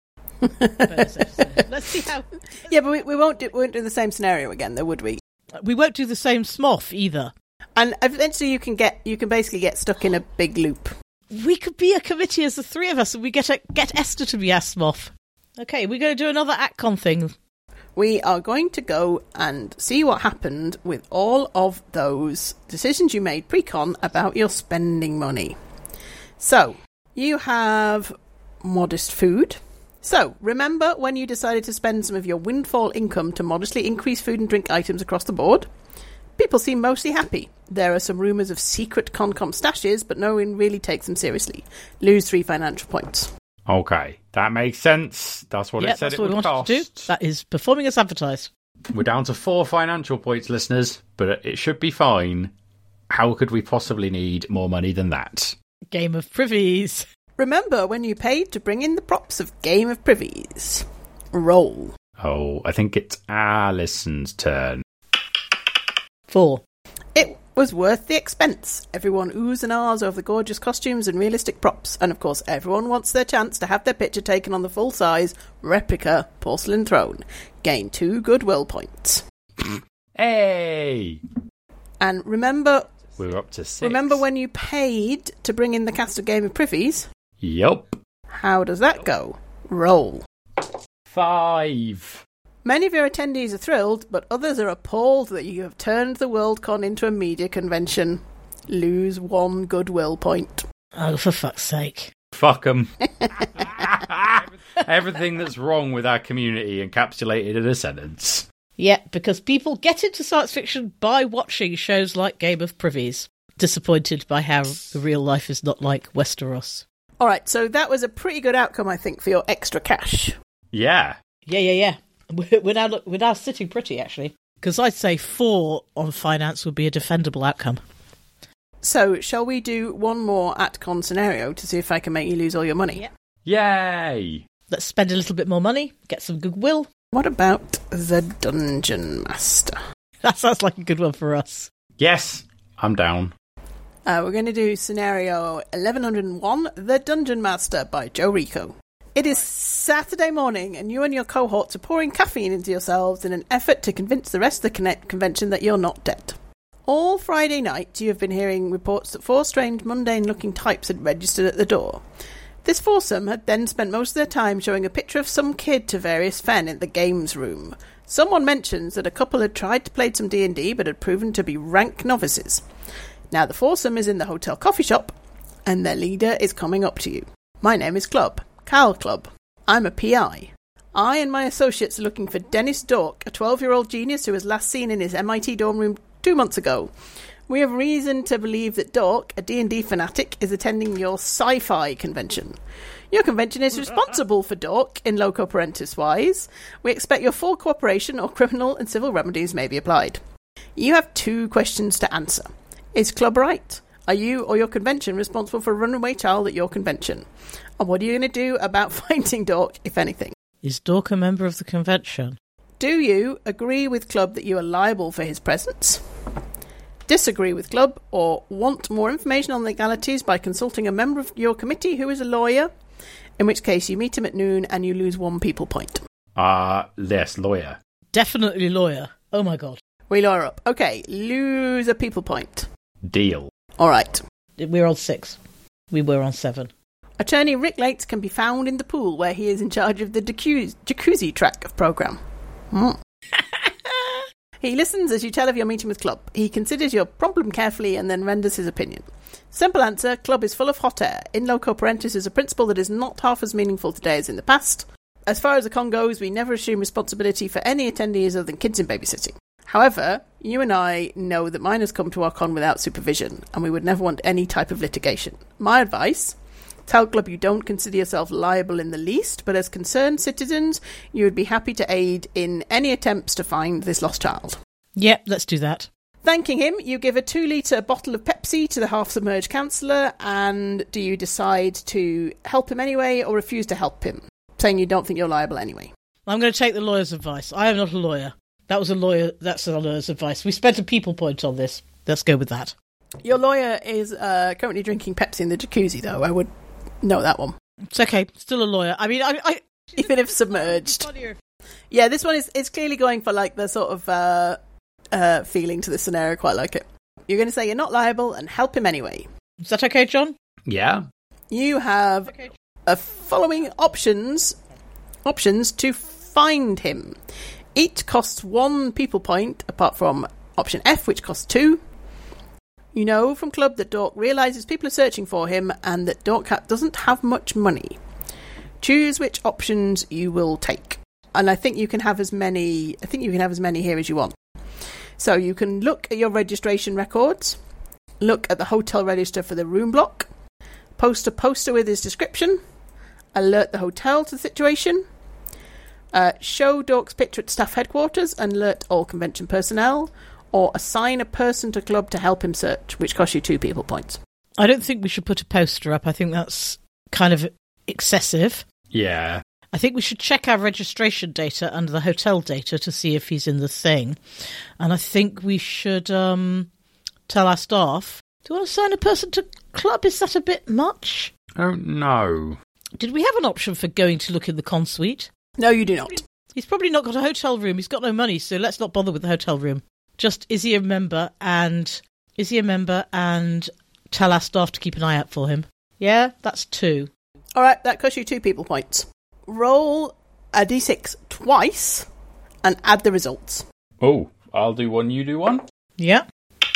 Let's see how... Yeah, but we won't do the same scenario again, though, would we? We won't do the same smoff either. And eventually you can basically get stuck in a big loop. We could be a committee as the three of us, and we get Esther to be our smoff. Okay, we're going to do another AtCon thing. We are going to go and see what happened with all of those decisions you made pre-con about your spending money. So, you have modest food. So, remember when you decided to spend some of your windfall income to modestly increase food and drink items across the board? People seem mostly happy. There are some rumours of secret ConCom stashes, but no one really takes them seriously. Lose 3 financial points. Okay, that makes sense. That's what it said it would cost. That's what we wanted to do. That is performing as advertised. We're down to 4 financial points, listeners, but it should be fine. How could we possibly need more money than that? Game of Privies. Remember when you paid to bring in the props of Game of Privies. Roll. Oh, I think it's Alison's turn. 4. It was worth the expense. Everyone oohs and ahs over the gorgeous costumes and realistic props. And of course, everyone wants their chance to have their picture taken on the full-size replica porcelain throne. Gain 2 goodwill points. Hey! And remember... We're up to 6. Remember when you paid to bring in the cast of Game of Privies? Yup. How does that go? Roll. 5. Many of your attendees are thrilled, but others are appalled that you have turned the Worldcon into a media convention. Lose 1 goodwill point. Oh, for fuck's sake. Fuck 'em. Everything that's wrong with our community encapsulated in a sentence. Yeah, because people get into science fiction by watching shows like Game of Privies. Disappointed by how the real life is not like Westeros. All right, so that was a pretty good outcome, I think, for your extra cash. Yeah. Yeah. We're now sitting pretty, actually. Because I'd say 4 on finance would be a defendable outcome. So, shall we do one more AtCon scenario to see if I can make you lose all your money? Yep. Yay! Let's spend a little bit more money, get some goodwill. What about the Dungeon Master? That sounds like a good one for us. Yes, I'm down. We're going to do scenario 1101, The Dungeon Master by Joe Rico. It is Saturday morning, and you and your cohorts are pouring caffeine into yourselves in an effort to convince the rest of the convention that you're not dead. All Friday night, you have been hearing reports that 4 strange, mundane-looking types had registered at the door. This foursome had then spent most of their time showing a picture of some kid to various fen in the games room. Someone mentions that a couple had tried to play some D&D, but had proven to be rank novices. Now the foursome is in the hotel coffee shop, and their leader is coming up to you. My name is Club. Cal Club. I'm a PI. I and my associates are looking for Dennis Dork, a 12-year-old genius who was last seen in his MIT dorm room 2 months ago. We have reason to believe that Dork, a D&D fanatic, is attending your sci-fi convention. Your convention is responsible for Dork in loco parentis wise. We expect your full cooperation or criminal and civil remedies may be applied. You have 2 questions to answer. Is Club right? Are you or your convention responsible for a runaway child at your convention? And what are you going to do about finding Dork, if anything? Is Dork a member of the convention? Do you agree with Club that you are liable for his presence? Disagree with Club or want more information on legalities by consulting a member of your committee who is a lawyer? In which case you meet him at noon and you lose 1 people point. Yes, lawyer. Definitely lawyer. Oh my god. We lawyer up. Okay, lose a people point. Deal. All right. We're on 6. We were on 7. Attorney Rick Lates can be found in the pool where he is in charge of the jacuzzi track of programme. He listens as you tell of your meeting with Club. He considers your problem carefully and then renders his opinion. Simple answer, Club is full of hot air. In loco parentis is a principle that is not half as meaningful today as in the past. As far as the con goes, we never assume responsibility for any attendees other than kids in babysitting. However, you and I know that minors come to our con without supervision, and we would never want any type of litigation. My advice, tell Club you don't consider yourself liable in the least, but as concerned citizens, you would be happy to aid in any attempts to find this lost child. Yep, let's do that. Thanking him, you give a 2-litre bottle of Pepsi to the half-submerged counsellor, and do you decide to help him anyway or refuse to help him, saying you don't think you're liable anyway? I'm going to take the lawyer's advice. I am not a lawyer. That's a lawyer's advice. We spent a people point on this. Let's go with that. Your lawyer is currently drinking Pepsi in the jacuzzi, though. I would know that one. It's okay. Still a lawyer. I mean, I even if submerged. Yeah, this one is clearly going for like the sort of feeling to the scenario. Quite like it. You're going to say you're not liable and help him anyway. Is that okay, John? Yeah. You have following options to find him. Each costs 1 people point, apart from option F, which costs 2. You know from Club that Dork realises people are searching for him and that Dork doesn't have much money. Choose which options you will take. And I think you can have as many here as you want. So you can look at your registration records, look at the hotel register for the room block, post a poster with his description, alert the hotel to the situation, show Dork's picture at staff headquarters and alert all convention personnel, or assign a person to Club to help him search, which costs you 2 people points. I don't think we should put a poster up. I think that's kind of excessive. Yeah. I think we should check our registration data under the hotel data to see if he's in the thing. And I think we should tell our staff, do you want to assign a person to Club? Is that a bit much? Oh, no. Did we have an option for going to look in the con suite? No, you do not. He's probably not got a hotel room. He's got no money, so let's not bother with the hotel room. Just, is he a member and tell our staff to keep an eye out for him. Yeah, that's 2. All right, that costs you 2 people points. Roll a d6 twice and add the results. Oh, I'll do 1, you do 1? Yeah.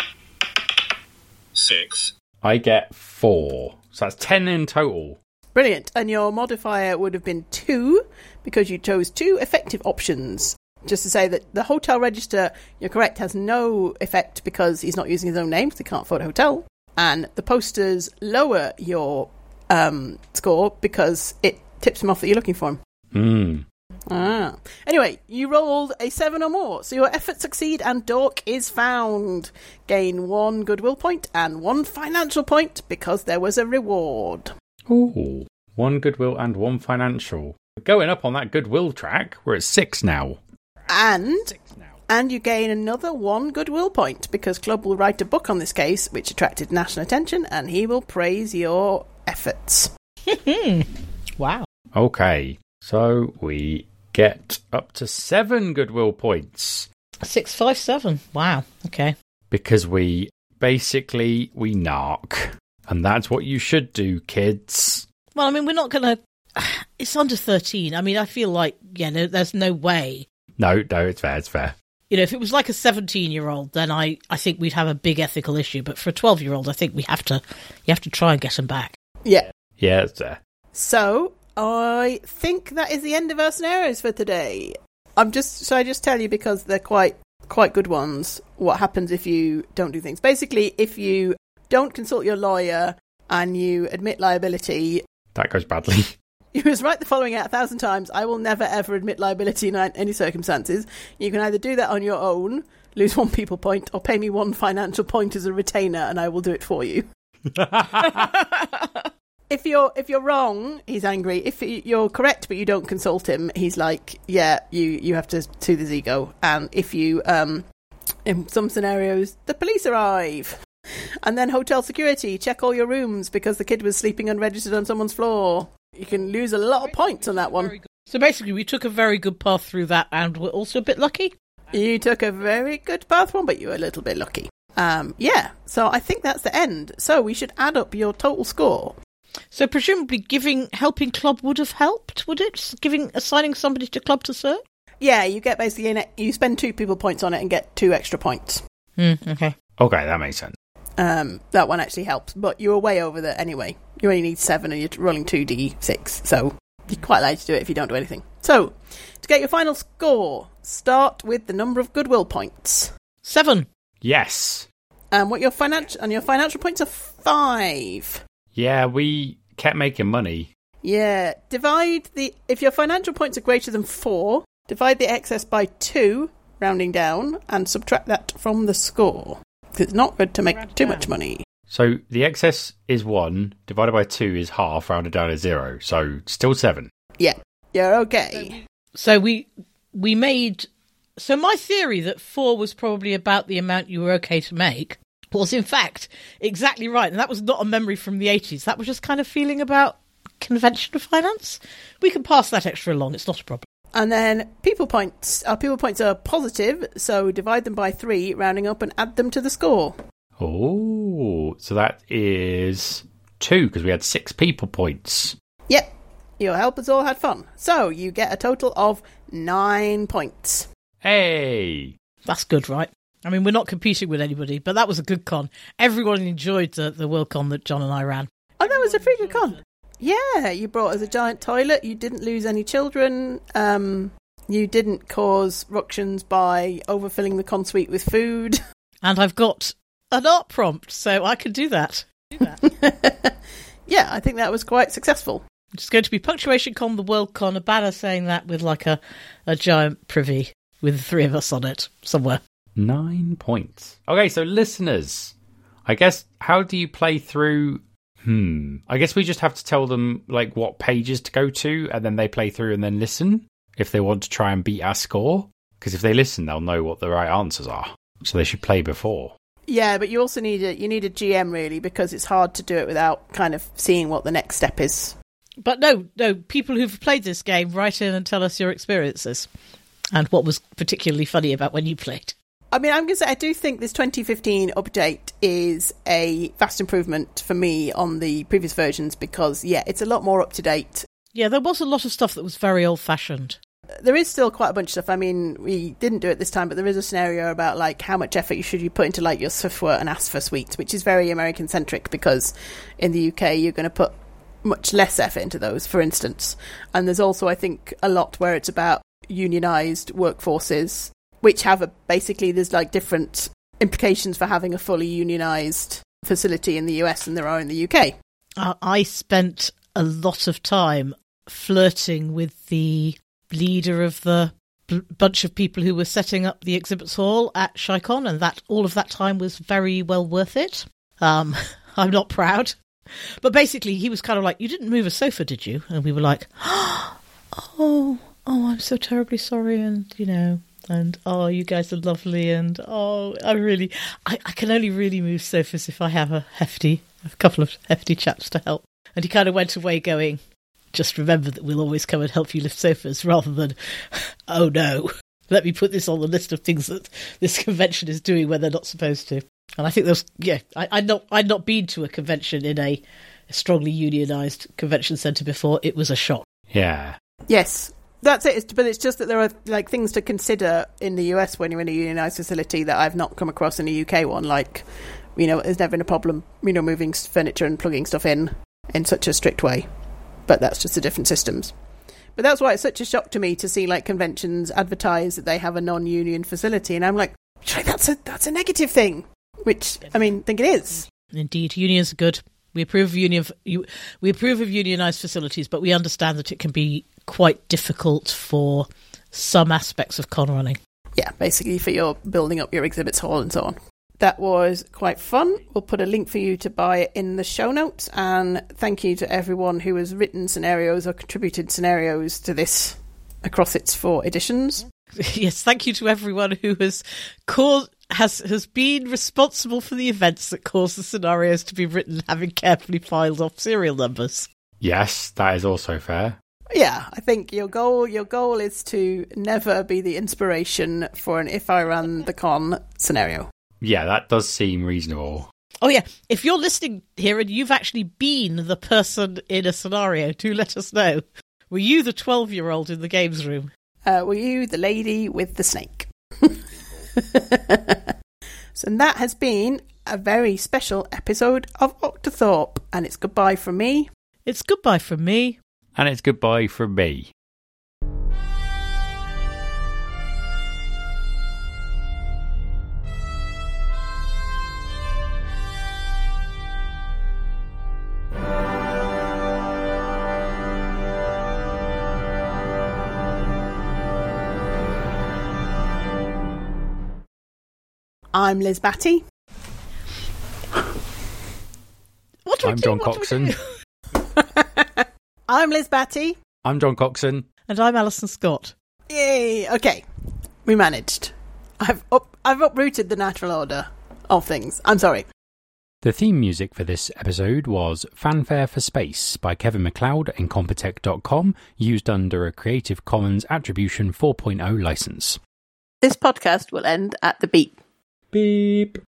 6. I get 4. So that's 10 in total. Brilliant. And your modifier would have been 2 because you chose 2 effective options. Just to say that the hotel register, you're correct, has no effect because he's not using his own name, so they can't afford a hotel. And the posters lower your score because it tips him off that you're looking for him. Anyway, you rolled a 7 or more, so your efforts succeed and Dork is found. Gain 1 goodwill point and 1 financial point because there was a reward. Ooh, 1 goodwill and 1 financial. We're going up on that goodwill track. We're at 6 now. And you gain another 1 goodwill point because Club will write a book on this case which attracted national attention and he will praise your efforts. Wow. Okay, so we get up to 7 goodwill points. 6, 5, 7. Wow. Okay. Because we narc. And that's what you should do, kids. Well, I mean, we're not going to... It's under 13. I mean, I feel like, there's no way. No, it's fair. If it was like a 17-year-old, then I think we'd have a big ethical issue. But for a 12-year-old, I think you have to try and get him back. Yeah. Yeah, it's fair. So, I think that is the end of our scenarios for today. I just tell you because they're quite good ones, what happens if you don't do things. Basically, if you don't consult your lawyer and you admit liability... That goes badly. You must write the following out 1,000 times. I will never ever admit liability in any circumstances. You can either do that on your own, lose 1 people point, or pay me 1 financial point as a retainer and I will do it for you. If you're wrong, he's angry. If you're correct but you don't consult him, he's like, yeah, you have to soothe his ego. And if you, in some scenarios, the police arrive. And then hotel security, check all your rooms because the kid was sleeping unregistered on someone's floor. You can lose a lot of points on that one. So basically, we took a very good path through that and we're also a bit lucky. You took a very good path one, but you were a little bit lucky. Yeah, so I think that's the end. So we should add up your total score. So presumably helping club would have helped, would it? Assigning somebody to club to serve? Yeah, you get basically, you spend 2 people points on it and get 2 extra points. Okay. Okay, that makes sense. That one actually helps, but you were way over that anyway. You only need 7 and you're rolling 2d6, so you're quite likely to do it if you don't do anything. So, to get your final score, start with the number of goodwill points. 7. Yes. What your financial points are 5. Yeah, we kept making money. Yeah, if your financial points are greater than 4, divide the excess by 2, rounding down, and subtract that from the score. Because it's not good to make too much money. So the excess is 1, divided by 2 is half, rounded down to 0. So still 7. Yeah, you're okay. So we made... So my theory that 4 was probably about the amount you were okay to make was in fact exactly right. And that was not a memory from the 80s. That was just kind of feeling about conventional finance. We can pass that extra along. It's not a problem. And then people points. Our people points are positive, so divide them by 3, rounding up, and add them to the score. Oh, so that is 2, because we had 6 people points. Yep. Your helpers all had fun. So you get a total of 9 points. Hey! That's good, right? I mean, we're not competing with anybody, but that was a good con. Everyone enjoyed the World Con that John and I ran. Oh, that was a pretty good con. Yeah, you brought us a giant toilet. You didn't lose any children. You didn't cause ructions by overfilling the con suite with food. And I've got an art prompt, so I can do that. Yeah, I think that was quite successful. It's going to be Punctuation Con, the World Con, a banner saying that with like a giant privy with the 3 of us on it somewhere. 9 points. Okay, so listeners, I guess, how do you play through... I guess we just have to tell them like what pages to go to, and then they play through and then listen if they want to try and beat our score. Because if they listen, they'll know what the right answers are. So they should play before. Yeah, but you also need a GM really, because it's hard to do it without kind of seeing what the next step is. But no, people who've played this game, write in and tell us your experiences and what was particularly funny about when you played. I mean, I'm going to say I do think this 2015 update is a vast improvement for me on the previous versions because, yeah, it's a lot more up to date. Yeah, there was a lot of stuff that was very old-fashioned. There is still quite a bunch of stuff. I mean, we didn't do it this time, but there is a scenario about, like, how much effort should you put into, like, your SFWA and ASFA suites, which is very American-centric because in the UK you're going to put much less effort into those, for instance. And there's also, I think, a lot where it's about unionised workforces, which have basically there's like different implications for having a fully unionised facility in the US than there are in the UK. I spent a lot of time flirting with the leader of the bunch of people who were setting up the exhibits hall at ShyCon, and that all of that time was very well worth it. I'm not proud. But basically he was kind of like, you didn't move a sofa, did you? And we were like, oh, I'm so terribly sorry, and and oh, you guys are lovely, and oh, I can only really move sofas if I have a couple of hefty chaps to help. And he kind of went away going, just remember that we'll always come and help you lift sofas, rather than, oh no, let me put this on the list of things that this convention is doing when they're not supposed to. And I think there's, I'd not been to a convention in a strongly unionised convention centre before. It was a shock. Yeah. Yes. That's it, but it's just that there are like things to consider in the US when you're in a unionised facility that I've not come across in a UK one. Like, there's never been a problem, moving furniture and plugging stuff in such a strict way. But that's just the different systems. But that's why it's such a shock to me to see like conventions advertise that they have a non-union facility, and I'm like, that's a negative thing, which I think it is. Indeed, unions are good. We approve of unionised facilities, but we understand that it can be quite difficult for some aspects of con running. Yeah, basically for your building up your exhibits hall and so on. That was quite fun. We'll put a link for you to buy it in the show notes. And thank you to everyone who has written scenarios or contributed scenarios to this across its 4 editions. Yes, thank you to everyone who has been responsible for the events that caused the scenarios to be written, having carefully filed off serial numbers. Yes, that is also fair. Yeah, I think your goal is to never be the inspiration for an If I Ran the Con scenario. Yeah, that does seem reasonable. Oh yeah, if you're listening here and you've actually been the person in a scenario, do let us know. Were you the 12-year-old in the games room? Were you the lady with the snake? So that has been a very special episode of Octothorpe, and it's goodbye from me. It's goodbye from me. And it's goodbye from me. I'm Liz Batty. I'm John Coxon. I'm Liz Batty. I'm John Coxon. And I'm Alison Scott. Yay! Okay, we managed. I've uprooted the natural order of things. I'm sorry. The theme music for this episode was Fanfare for Space by Kevin MacLeod and Compotech.com, used under a Creative Commons Attribution 4.0 license. This podcast will end at the beep. Beep.